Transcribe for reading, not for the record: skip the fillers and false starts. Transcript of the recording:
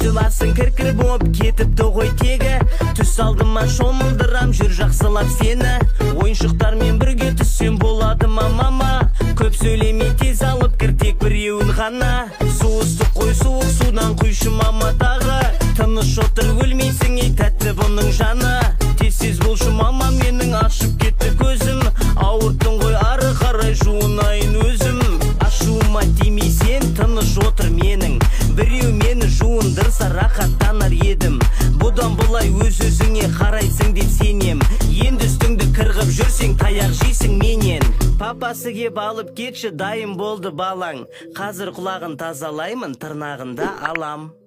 Айтыласың кір боп кетіпті ғой тегі. Түс алдыма шомылдырам жүр жақсылап сені. Ойыншықтармен бірге түссем болады ма мама? Көп сөйлемей тез алып кір тек біреуін ғана. Су ыстық қой суық судан құйшы мама тағы. Тыныш отыр өлмейсің ей тәтті бұның жаны. Тез болшы мама менің ашып кетті көзім. Ауырттың ғой ары қарай жуынайын өзім. Ашуыма тимей сен тыныш отыр менің. Біреу мені жуындырса рахаттанар едім. Бұдан бұлай өз-өзіңе қарайсың деп сенем. Енді үстіңді кіргіп жүрсең таяқ жейсің менен. Папасы кеп алып кетші дайын болды балаң. Қазір құлағын тазалаймын тырнағында алам.